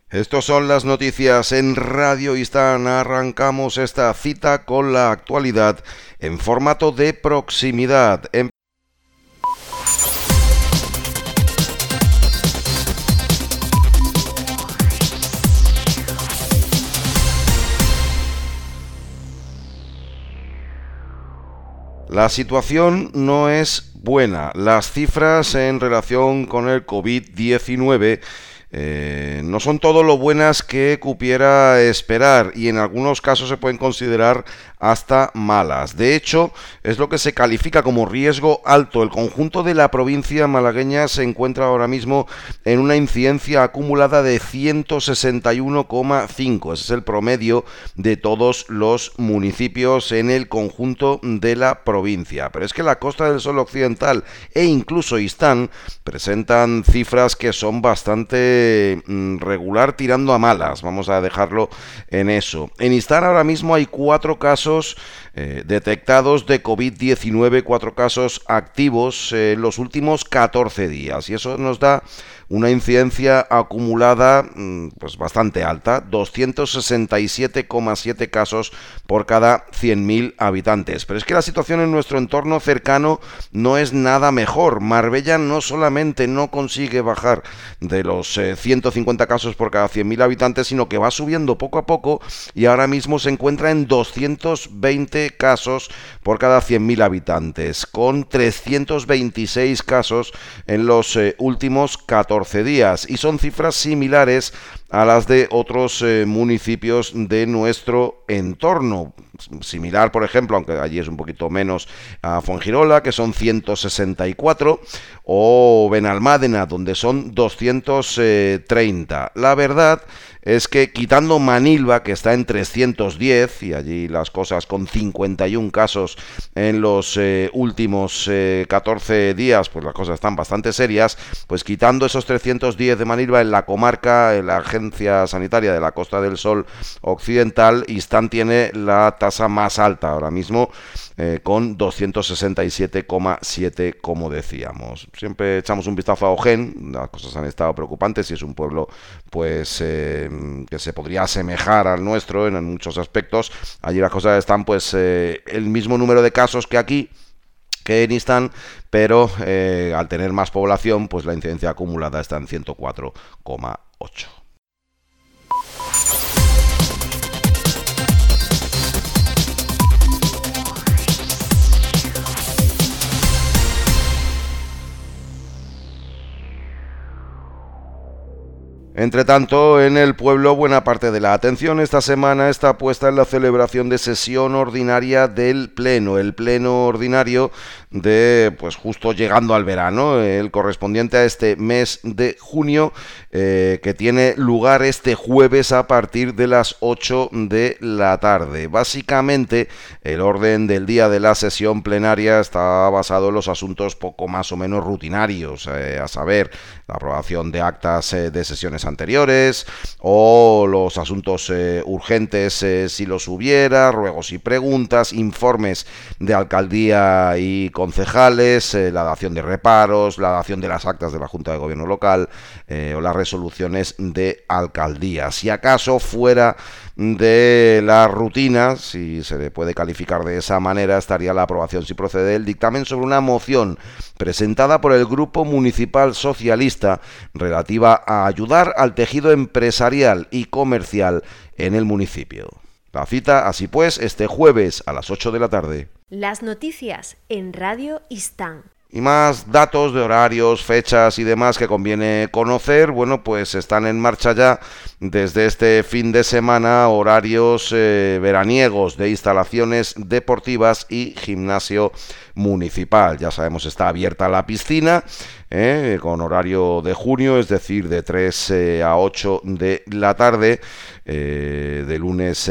Estos son las noticias en Radio Istán. Arrancamos esta cita con la actualidad en formato de proximidad. La situación no es buena. Las cifras en relación con el COVID-19 no son todo lo buenas que cupiera esperar y en algunos casos se pueden considerar hasta malas. De hecho, es lo que se califica como riesgo alto. El conjunto de la provincia malagueña se encuentra ahora mismo en una incidencia acumulada de 161,5. Ese es el promedio de todos los municipios en el conjunto de la provincia. Pero es que la Costa del Sol Occidental e incluso Istán presentan cifras que son bastante regular tirando a malas, vamos a dejarlo en eso. En Istán ahora mismo hay 4 casos detectados de COVID-19, 4 casos activos en los últimos 14 días y eso nos da una incidencia acumulada pues bastante alta, 267,7 casos por cada 100.000 habitantes. Pero es que la situación en nuestro entorno cercano no es nada mejor. Marbella no solamente no consigue bajar de los 150 casos por cada 100.000 habitantes, sino que va subiendo poco a poco y ahora mismo se encuentra en 220 casos por cada 100.000 habitantes, con 326 casos en los últimos 14 días, y son cifras similares a las de otros municipios de nuestro entorno. Similar, por ejemplo, aunque allí es un poquito menos, a Fuengirola, que son 164, o Benalmádena, donde son 230. La verdad es que quitando Manilva, que está en 310, y allí las cosas con 51 casos en los últimos 14 días, pues las cosas están bastante serias, pues quitando esos 310 de Manilva en la comarca, en la Agencia Sanitaria de la Costa del Sol Occidental, Istán tiene la tasa más alta ahora mismo, con 267,7, como decíamos. Siempre echamos un vistazo a Ojén, las cosas han estado preocupantes y es un pueblo pues que se podría asemejar al nuestro en muchos aspectos. Allí las cosas están pues el mismo número de casos que aquí, que en Istán, pero al tener más población pues la incidencia acumulada está en 104,8. Entre tanto, en el pueblo, buena parte de la atención esta semana está puesta en la celebración de sesión ordinaria del Pleno. El Pleno ordinario de, pues justo llegando al verano, el correspondiente a este mes de junio, que tiene lugar este jueves a partir de las 8 de la tarde. Básicamente, el orden del día de la sesión plenaria está basado en los asuntos poco más o menos rutinarios, a saber, la aprobación de actas de sesiones anteriores o los asuntos urgentes si los hubiera, ruegos y preguntas, informes de alcaldía y concejales, la dación de reparos, la dación de las actas de la Junta de Gobierno local o las resoluciones de alcaldía. Si acaso fuera de la rutina, si se le puede calificar de esa manera, estaría la aprobación, si procede, el dictamen sobre una moción presentada por el Grupo Municipal Socialista relativa a ayudar al tejido empresarial y comercial en el municipio. La cita, así pues, este jueves a las 8 de la tarde. Las noticias en Radio Istán. Y más datos de horarios, fechas y demás que conviene conocer, bueno, pues están en marcha ya desde este fin de semana horarios veraniegos de instalaciones deportivas y gimnasio municipal. Ya sabemos, está abierta la piscina con horario de junio, es decir, de 3 a 8 de la tarde, de lunes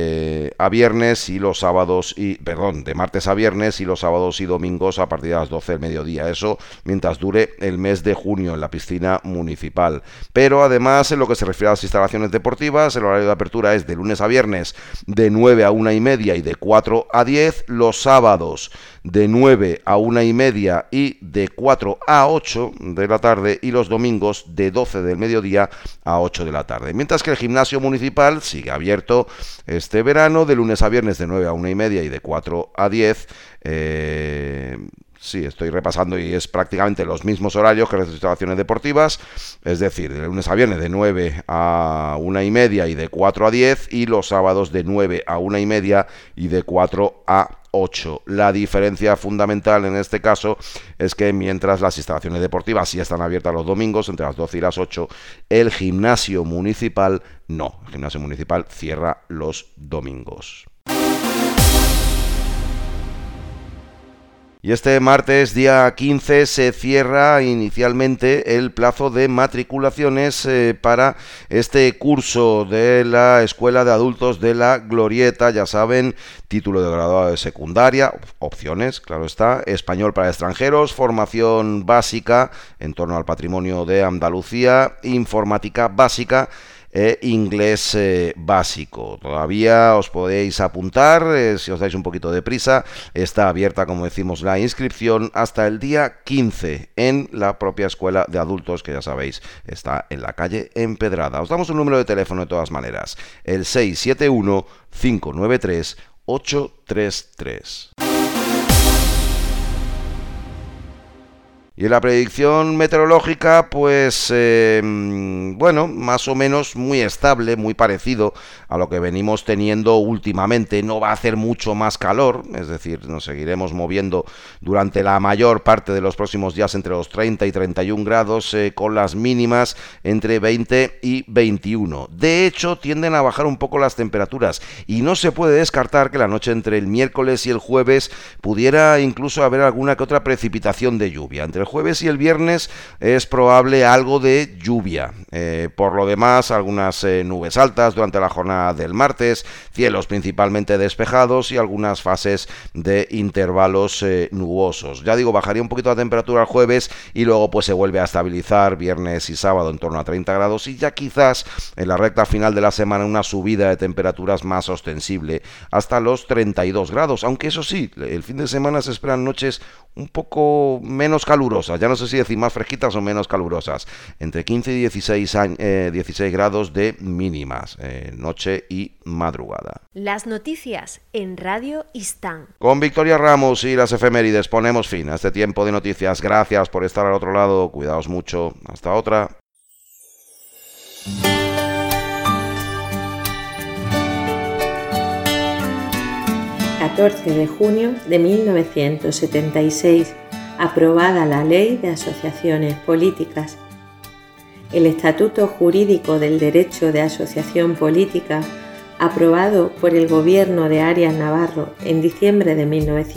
a viernes y los sábados, de martes a viernes y los sábados y domingos a partir de las 12 del mediodía. Eso mientras dure el mes de junio en la piscina municipal. Pero además, en lo que se refiere a las instalaciones deportivas, el horario de apertura es de lunes a viernes de 9 a 1:30 y de 4 a 10, los sábados de 9 9 a 1:30 y de 4 a 8 de la tarde, y los domingos de 12 del mediodía a 8 de la tarde. Mientras que el gimnasio municipal sigue abierto este verano de lunes a viernes de 9 a 1:30 y de 4 a 10. Sí, estoy repasando y es prácticamente los mismos horarios que las instalaciones deportivas, es decir, de lunes a viernes de 9 a 1:30 y de 4 a 10, y los sábados de 9 a 1:30 y de 4 a 8. La diferencia fundamental en este caso es que mientras las instalaciones deportivas sí están abiertas los domingos entre las 12 y las 8, el gimnasio municipal no. El gimnasio municipal cierra los domingos. Y este martes, día 15, se cierra inicialmente el plazo de matriculaciones para este curso de la Escuela de Adultos de la Glorieta. Ya saben, título de graduado de secundaria, opciones, claro está, español para extranjeros, formación básica en torno al patrimonio de Andalucía, informática básica e inglés básico. Todavía os podéis apuntar, si os dais un poquito de prisa. Está abierta, como decimos, la inscripción hasta el día 15 en la propia Escuela de Adultos, que ya sabéis, está en la calle Empedrada. Os damos un número de teléfono de todas maneras, el 671 593 833. Y en la predicción meteorológica, pues, bueno, más o menos muy estable, muy parecido a lo que venimos teniendo últimamente. No va a hacer mucho más calor, es decir, nos seguiremos moviendo durante la mayor parte de los próximos días entre los 30 y 31 grados, con las mínimas entre 20 y 21. De hecho, tienden a bajar un poco las temperaturas y no se puede descartar que la noche entre el miércoles y el jueves pudiera incluso haber alguna que otra precipitación de lluvia. Entre el jueves y el viernes es probable algo de lluvia. Por lo demás, algunas nubes altas durante la jornada del martes, cielos principalmente despejados y algunas fases de intervalos nubosos. Ya digo, bajaría un poquito la temperatura el jueves y luego pues se vuelve a estabilizar viernes y sábado en torno a 30 grados y ya quizás en la recta final de la semana una subida de temperaturas más ostensible hasta los 32 grados, aunque eso sí, el fin de semana se esperan noches un poco menos calurosas, ya no sé si decir más fresquitas o menos calurosas, entre 15 y 16 grados de mínimas, noche y madrugada. Las noticias en Radio Istán. Con Victoria Ramos y las efemérides ponemos fin a este tiempo de noticias. Gracias por estar al otro lado, cuidaos mucho, hasta otra. El 14 de junio de 1976, aprobada la Ley de Asociaciones Políticas. El Estatuto Jurídico del Derecho de Asociación Política, aprobado por el Gobierno de Arias Navarro en diciembre de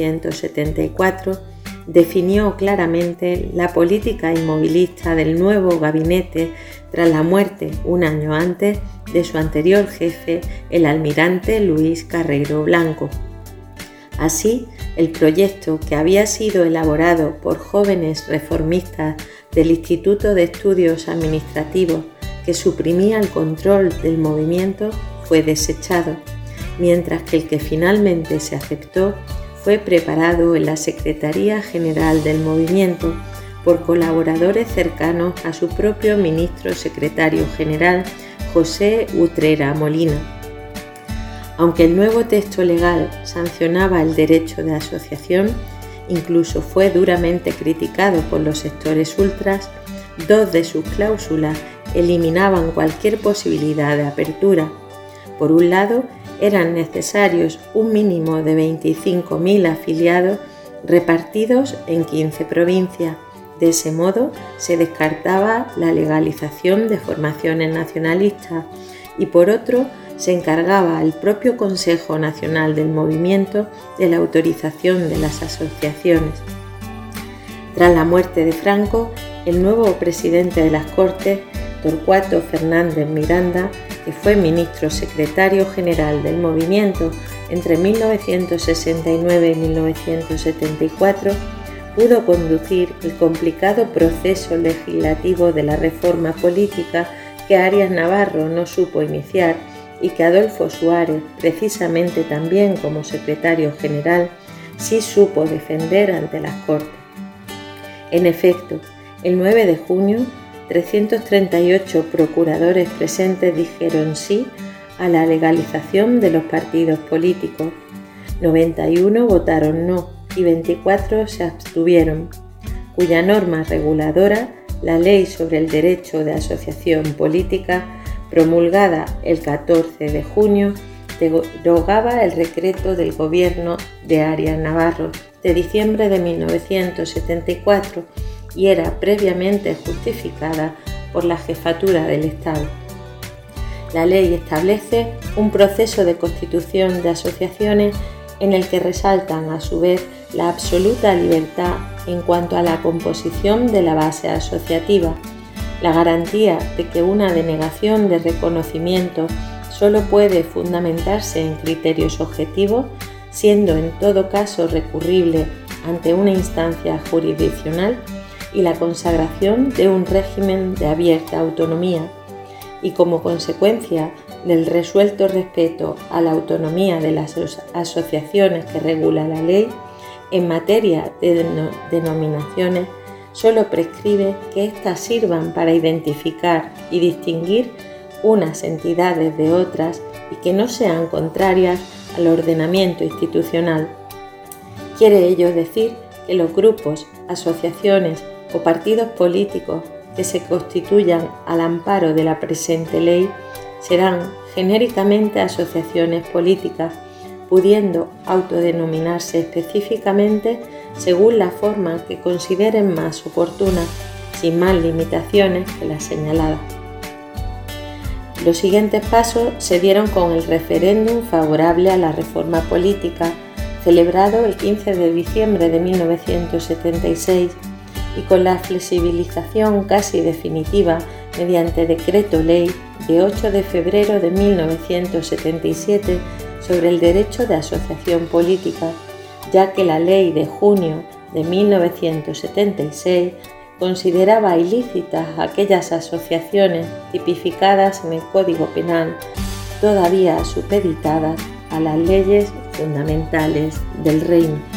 1974, definió claramente la política inmovilista del nuevo gabinete tras la muerte, un año antes, de su anterior jefe, el almirante Luis Carreiro Blanco. Así, el proyecto, que había sido elaborado por jóvenes reformistas del Instituto de Estudios Administrativos, que suprimía el control del movimiento, fue desechado, mientras que el que finalmente se aceptó fue preparado en la Secretaría General del Movimiento por colaboradores cercanos a su propio ministro secretario general, José Utrera Molina. Aunque el nuevo texto legal sancionaba el derecho de asociación, incluso fue duramente criticado por los sectores ultras, dos de sus cláusulas eliminaban cualquier posibilidad de apertura. Por un lado, eran necesarios un mínimo de 25.000 afiliados repartidos en 15 provincias. De ese modo, se descartaba la legalización de formaciones nacionalistas y, por otro, se encargaba al propio Consejo Nacional del Movimiento de la autorización de las asociaciones. Tras la muerte de Franco, el nuevo presidente de las Cortes, Torcuato Fernández Miranda, que fue ministro secretario general del movimiento entre 1969 y 1974, pudo conducir el complicado proceso legislativo de la reforma política que Arias Navarro no supo iniciar y que Adolfo Suárez, precisamente también como secretario general, sí supo defender ante las Cortes. En efecto, el 9 de junio, 338 procuradores presentes dijeron sí a la legalización de los partidos políticos, 91 votaron no y 24 se abstuvieron, cuya norma reguladora, la Ley sobre el Derecho de Asociación Política, promulgada el 14 de junio, derogaba el decreto del Gobierno de Arias Navarro de diciembre de 1974 y era previamente justificada por la Jefatura del Estado. La ley establece un proceso de constitución de asociaciones en el que resaltan a su vez la absoluta libertad en cuanto a la composición de la base asociativa, la garantía de que una denegación de reconocimiento solo puede fundamentarse en criterios objetivos, siendo en todo caso recurrible ante una instancia jurisdiccional, y la consagración de un régimen de abierta autonomía, y como consecuencia del resuelto respeto a la autonomía de las asociaciones que regula la ley, en materia de denominaciones solo prescribe que éstas sirvan para identificar y distinguir unas entidades de otras y que no sean contrarias al ordenamiento institucional. Quiere ello decir que los grupos, asociaciones o partidos políticos que se constituyan al amparo de la presente ley serán genéricamente asociaciones políticas, pudiendo autodenominarse específicamente según la forma que consideren más oportuna, sin más limitaciones que las señaladas. Los siguientes pasos se dieron con el referéndum favorable a la reforma política, celebrado el 15 de diciembre de 1976, y con la flexibilización casi definitiva mediante decreto ley de 8 de febrero de 1977 sobre el derecho de asociación política, ya que la ley de junio de 1976 consideraba ilícitas aquellas asociaciones tipificadas en el Código Penal, todavía supeditadas a las leyes fundamentales del Reino.